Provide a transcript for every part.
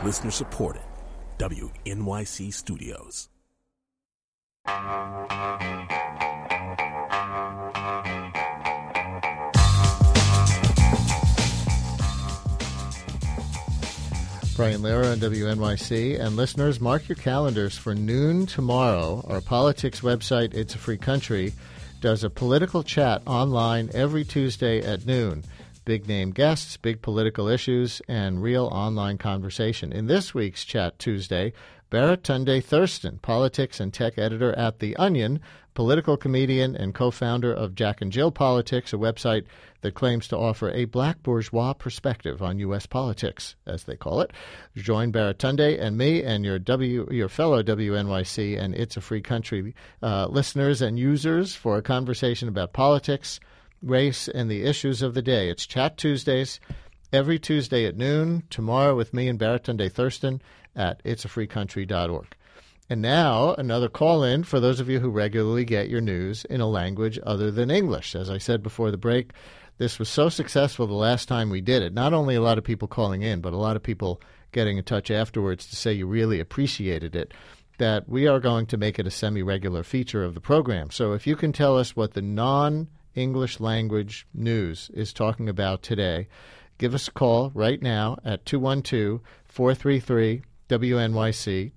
Listener supported. WNYC Studios. Brian Lehrer on WNYC. And listeners, mark your calendars for noon tomorrow. Our politics website, It's a Free Country, does a political chat online every Tuesday at noon. Big name guests, big political issues, and real online conversation. In this week's Chat Tuesday, Baratunde Thurston, politics and tech editor at The Onion, political comedian and co-founder of Jack and Jill Politics, a website that claims to offer a black bourgeois perspective on U.S. politics, as they call it. Join Baratunde and me and your fellow WNYC and It's a Free Country listeners and users for a conversation about politics, race, and the issues of the day. It's Chat Tuesdays, every Tuesday at noon, tomorrow with me and Baratunde Thurston at itsafreecountry.org. And now, another call-in for those of you who regularly get your news in a language other than English. As I said before the break, this was so successful the last time we did it. Not only a lot of people calling in, but a lot of people getting in touch afterwards to say you really appreciated it, that we are going to make it a semi-regular feature of the program. So if you can tell us what the non-English language news is talking about today, give us a call right now at 212-433-WNYC,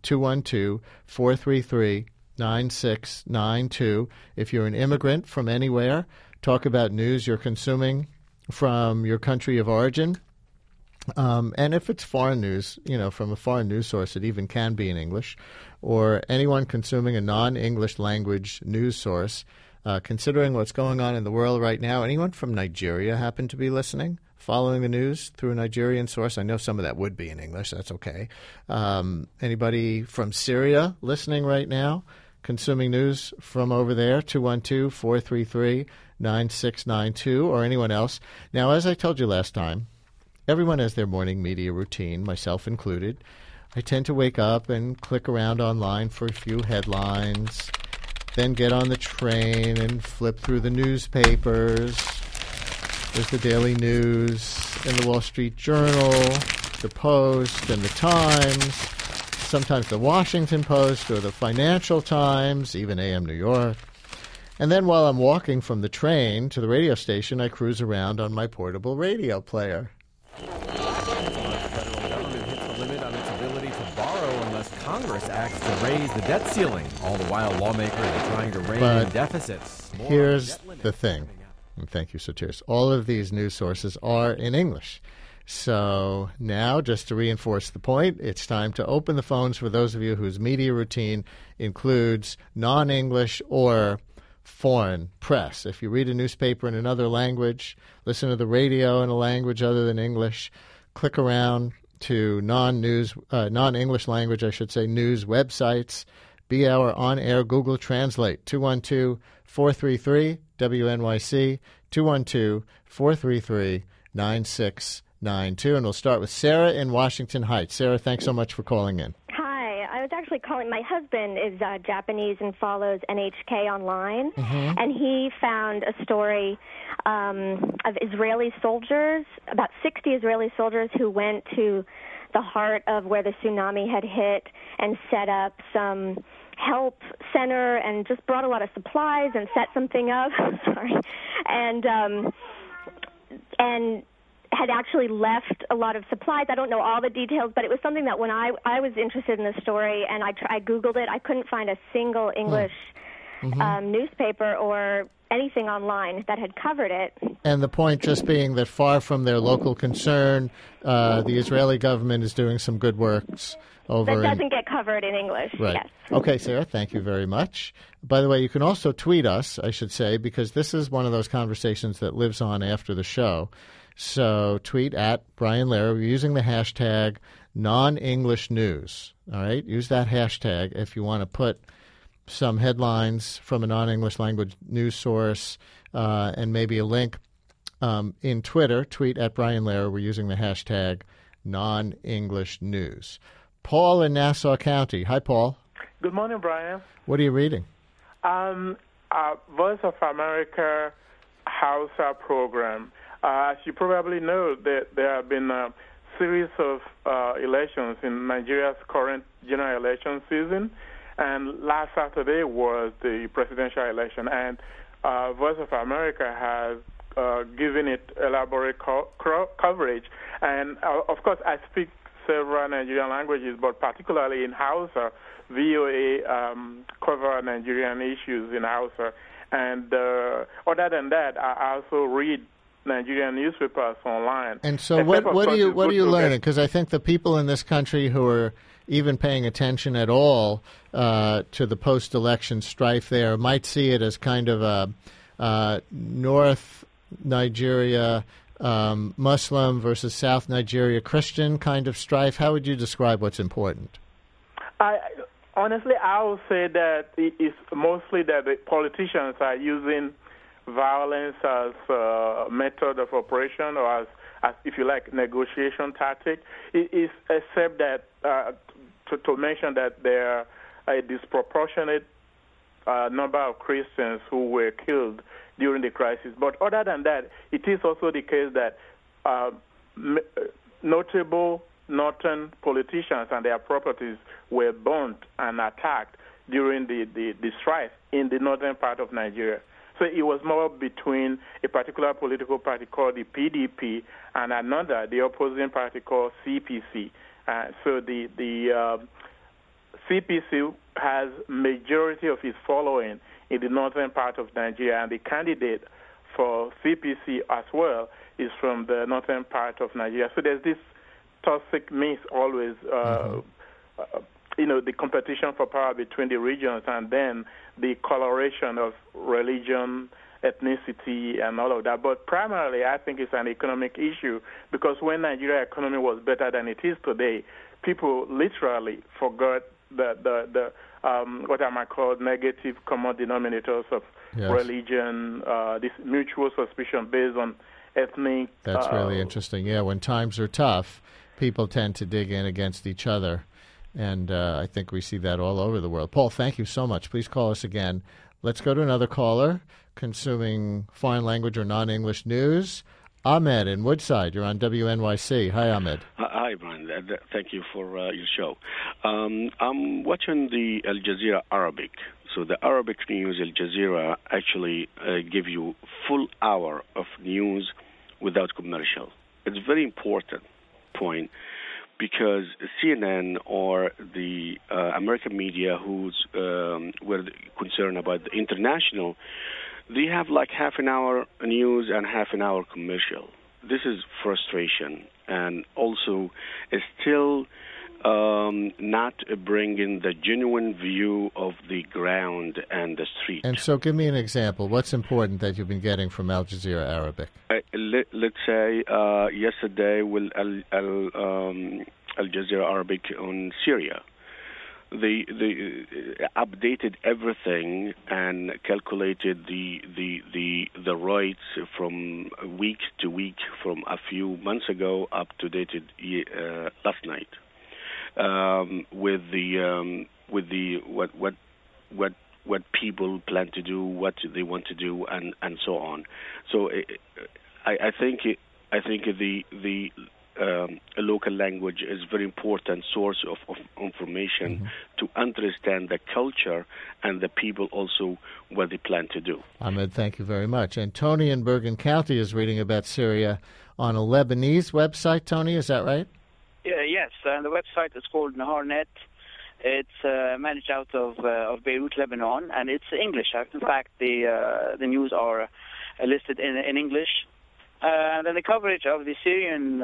212-433-9692. If you're an immigrant from anywhere, talk about news you're consuming from your country of origin. And if it's foreign news, from a foreign news source, it even can be in English, or anyone consuming a non-English language news source, considering what's going on in the world right now. Anyone from Nigeria happen to be listening, following the news through a Nigerian source? I know some of that would be in English. That's okay. Anybody from Syria listening right now, consuming news from over there? 212-433-9692, or anyone else. Now, as I told you last time, everyone has their morning media routine, myself included. I tend to wake up and click around online for a few headlines, then get on the train and flip through the newspapers. There's the Daily News and the Wall Street Journal, the Post and the Times, sometimes the Washington Post or the Financial Times, even AM New York. And then while I'm walking from the train to the radio station, I cruise around on my portable radio player. Congress acts to raise the debt ceiling. All the while, lawmakers are trying to rein in deficits. Here's the thing, and thank you, Sotiris. All of these news sources are in English. So now, just to reinforce the point, it's time to open the phones for those of you whose media routine includes non-English or foreign press. If you read a newspaper in another language, listen to the radio in a language other than English, click around to non-English language, news websites. Be our on-air Google Translate, 212-433-WNYC, 212-433-9692. And we'll start with Sarah in Washington Heights. Sarah, thanks so much for calling in. Hi. I was actually calling. My husband is Japanese and follows NHK online, and he found a story of Israeli soldiers, about 60 Israeli soldiers who went to the heart of where the tsunami had hit and set up some help center and just brought a lot of supplies and set something up. Sorry. And had actually left a lot of supplies. I don't know all the details, but it was something that when I was interested in the story and I Googled it, I couldn't find a single English newspaper or anything online that had covered it. And the point just being that far from their local concern, the Israeli government is doing some good works over that doesn't get covered in English. Right. Yes. Okay, Sarah, thank you very much. By the way, you can also tweet us, I should say, because this is one of those conversations that lives on after the show. So tweet at Brian Lehrer. We're using the hashtag non-English news. All right? Use that hashtag if you want to put some headlines from a non-English language news source and maybe a link in Twitter. Tweet at Brian Lehrer. We're using the hashtag non-English news. Paul in Nassau County. Hi, Paul. Good morning, Brian. What are you reading? Voice of America Hausa program. As you probably know, there have been series of elections in Nigeria's current general election season, and last Saturday was the presidential election. And Voice of America has given it elaborate coverage. And, of course, I speak several Nigerian languages, but particularly in Hausa, VOA cover Nigerian issues in Hausa. And other than that, I also read Nigerian newspapers online. And so what are you learning? Because I think the people in this country who are even paying attention at all to the post-election strife there might see it as kind of a North Nigeria Muslim versus South Nigeria Christian kind of strife. How would you describe what's important? Honestly, I would say that it's mostly that the politicians are using violence as a method of operation, or as if you like, negotiation tactic. It is except that to mention that there are a disproportionate number of Christians who were killed during the crisis. But other than that, it is also the case that notable northern politicians and their properties were burnt and attacked during the strife in the northern part of Nigeria. So it was more between a particular political party called the PDP and another, the opposing party called CPC. So the CPC has majority of its following in the northern part of Nigeria, and the candidate for CPC as well is from the northern part of Nigeria. So there's this toxic mix always, the competition for power between the regions, and then the coloration of religion, ethnicity, and all of that. But primarily, I think it's an economic issue, because when Nigeria's economy was better than it is today, people literally forgot the what I might call negative common denominators of religion, this mutual suspicion based on ethnic. That's really interesting. Yeah, when times are tough, people tend to dig in against each other. And I think we see that all over the world. Paul, thank you so much. Please call us again. Let's go to another caller consuming foreign language or non-English news. Ahmed in Woodside. You're on WNYC. Hi, Ahmed. Hi, Brian. Thank you for your show. I'm watching the Al Jazeera Arabic. So the Arabic news, Al Jazeera, actually give you full hour of news without commercial. It's a very important point, because CNN or the American media who's were concerned about the international, they have like half an hour news and half an hour commercial. This is frustration, and also is still not bringing the genuine view of the ground and the street. And so give me an example. What's important that you've been getting from Al Jazeera Arabic? Let's say yesterday with Al Jazeera Arabic on Syria. They updated everything and calculated the rates from week to week, from a few months ago up to date last night. With what people plan to do, what they want to do, and so on. So I think the local language is very important source of information to understand the culture and the people also what they plan to do. Ahmed, thank you very much. And Tony in Bergen County is reading about Syria on a Lebanese website. Tony, is that right? Yes, and the website is called Naharnet. It's managed out of Beirut, Lebanon, and it's English. In fact, the news are listed in English. And then the coverage of the Syrian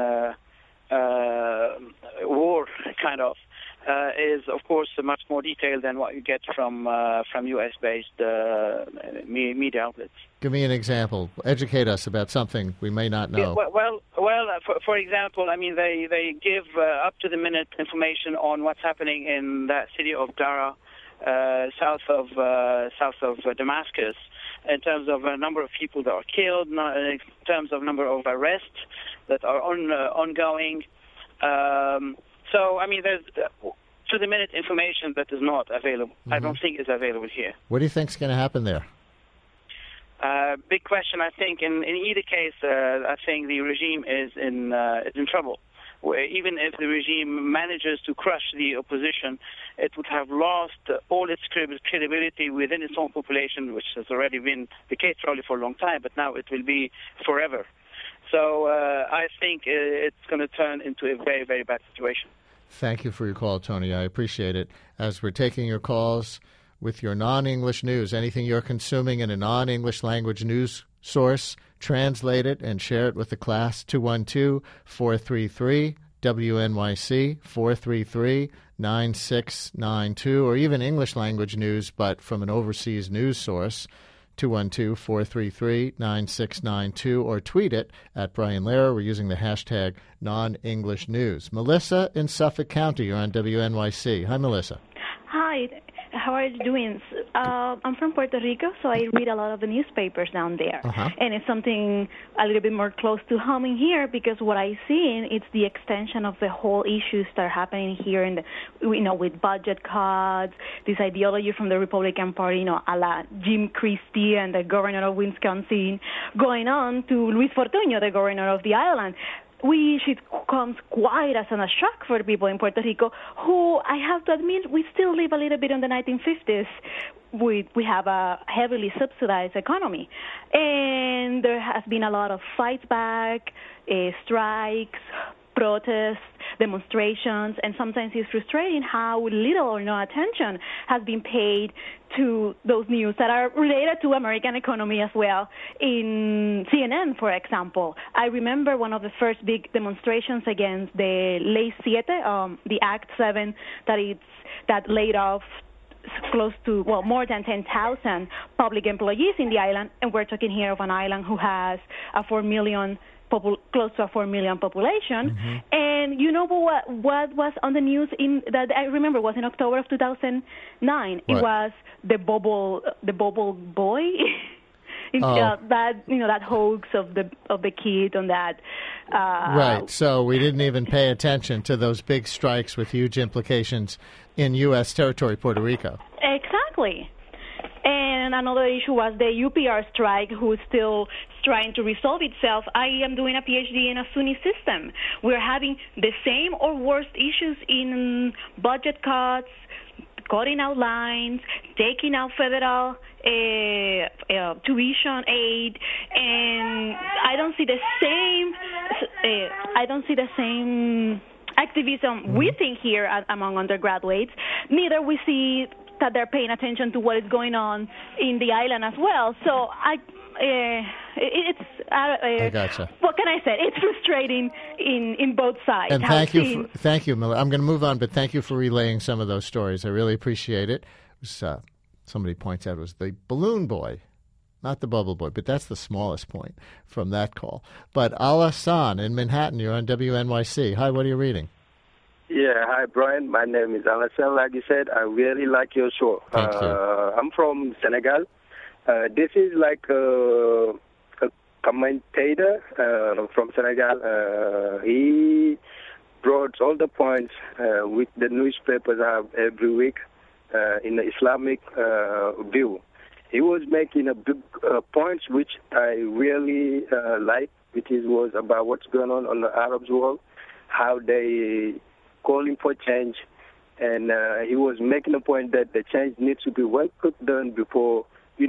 war, kind of, is, of course, much more detailed than what you get from U.S.-based media outlets. Give me an example. Educate us about something we may not know. For example, I mean, they give up-to-the-minute information on what's happening in that city of Dara, south of Damascus, in terms of a number of people that are killed, in terms of number of arrests that are ongoing. So, I mean, there's to-the-minute information that is not available. I don't think is available here. What do you think is going to happen there? Big question. I think in either case, I think the regime is in trouble. where even if the regime manages to crush the opposition, it would have lost all its credibility within its own population, which has already been the case probably for a long time, but now it will be forever. So I think it's going to turn into a very, very bad situation. Thank you for your call, Tony. I appreciate it. As we're taking your calls with your non-English news, anything you're consuming in a non-English language news source, translate it and share it with the class. 212-433-WNYC, 433-9692, or even English language news, but from an overseas news source. 212-433-9692, or tweet it at Brian Lehrer. We're using the hashtag non-English news. Melissa in Suffolk County, you're on WNYC. Hi, Melissa. Hi, how are you doing? I'm from Puerto Rico, so I read a lot of the newspapers down there. And it's something a little bit more close to home in here, because what I see it's the extension of the whole issues that are happening here in the, with budget cuts, this ideology from the Republican Party, a la Jim Christie and the governor of Wisconsin, going on to Luis Fortuño, the governor of the island, which it comes quite as a shock for people in Puerto Rico, who, I have to admit, we still live a little bit in the 1950s. We have a heavily subsidized economy. And there has been a lot of fights back, strikes, protests, demonstrations, and sometimes it's frustrating how little or no attention has been paid to those news that are related to American economy as well. In CNN, for example, I remember one of the first big demonstrations against the Ley 7, the Act 7, that laid off close to, more than 10,000 public employees in the island, and we're talking here of an island who has close to a 4 million population. And you know what was on the news that I remember was in October of 2009. What? It was the bubble boy. That hoax of the kid on that. Right. So we didn't even pay attention to those big strikes with huge implications in U.S. territory, Puerto Rico. Exactly. And another issue was the UPR strike, who's still trying to resolve itself. I am doing a PhD in a SUNY system. We're having the same or worse issues in budget cuts, cutting out lines, taking out federal tuition aid, and I don't see the same activism we think here among undergraduates. Neither we see that they're paying attention to what is going on in the island as well. So I gotcha. What can I say? It's frustrating in both sides. And thank you, Miller. I'm going to move on, but thank you for relaying some of those stories. I really appreciate it. Somebody points out it was the balloon boy, not the bubble boy, but that's the smallest point from that call. But Alassane in Manhattan, you're on WNYC. Hi, what are you reading? Yeah, hi, Brian. My name is Alassane. Like you said, I really like your show. Thank you. I'm from Senegal. This is like a commentator from Senegal. He brought all the points which the newspapers have every week in the Islamic view. He was making a big points which I really like, which was about what's going on the Arab world, how they calling for change, and he was making a point that the change needs to be well put done before,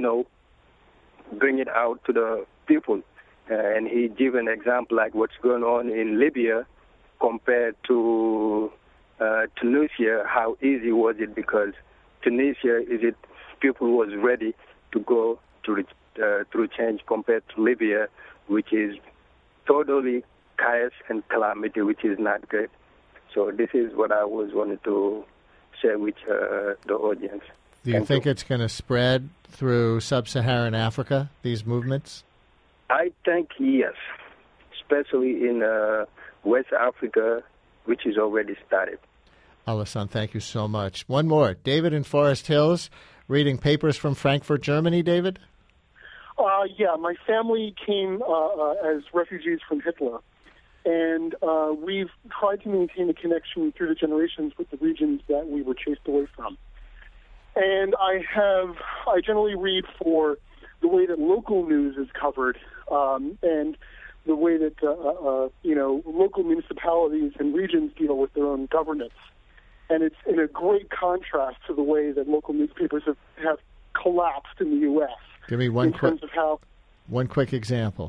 bring it out to the people. And he gave an example like what's going on in Libya compared to Tunisia. How easy was it? Because Tunisia, people was ready to go through change compared to Libya, which is totally chaos and calamity, which is not good. So this is what I was wanting to share with the audience. Do you think it's going to spread through sub-Saharan Africa, these movements? I think yes, especially in West Africa, which is already started. Alassane, thank you so much. One more. David in Forest Hills, reading papers from Frankfurt, Germany. David? Yeah, my family came as refugees from Hitler. And we've tried to maintain a connection through the generations with the regions that we were chased away from. And I generally read for the way that local news is covered. And the way that local municipalities and regions deal with their own governance. And it's in a great contrast to the way that local newspapers have collapsed in the U.S. Give me one quick example.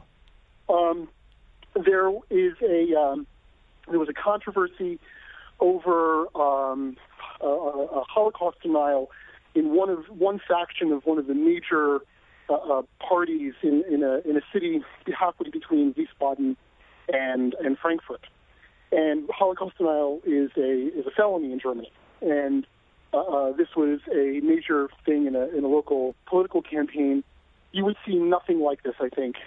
There was a controversy over a Holocaust denial in one faction of one of the major parties in a city halfway between Wiesbaden and Frankfurt. And Holocaust denial is a felony in Germany. And this was a major thing in a local political campaign. You would see nothing like this, I think,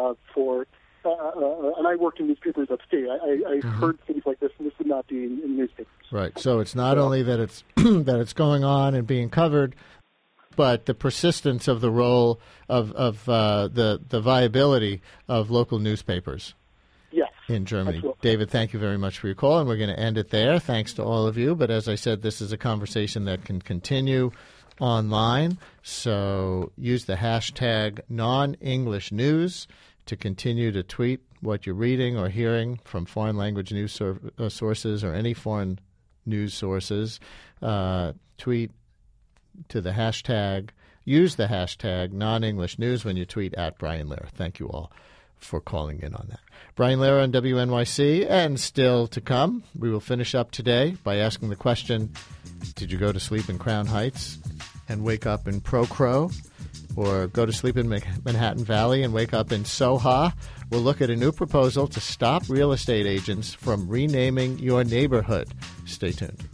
and I worked in newspapers upstate. I heard things like this, and this would not be in newspapers. Right. So it's not only that it's that it's going on and being covered, but the persistence of the role of the viability of local newspapers. Yes. In Germany. Absolutely. David, thank you very much for your call, and we're going to end it there. Thanks to all of you. But as I said, this is a conversation that can continue online, so use the hashtag non-English news to continue to tweet what you're reading or hearing from foreign language news sources or any foreign news sources. Tweet to the hashtag, use the hashtag non-English news when you tweet at Brian Lehrer. Thank you all for calling in on that. Brian Lehrer on WNYC, and still to come, we will finish up today by asking the question, did you go to sleep in Crown Heights and wake up in Pro-Crow? Or go to sleep in Manhattan Valley and wake up in Soha? We'll look at a new proposal to stop real estate agents from renaming your neighborhood. Stay tuned.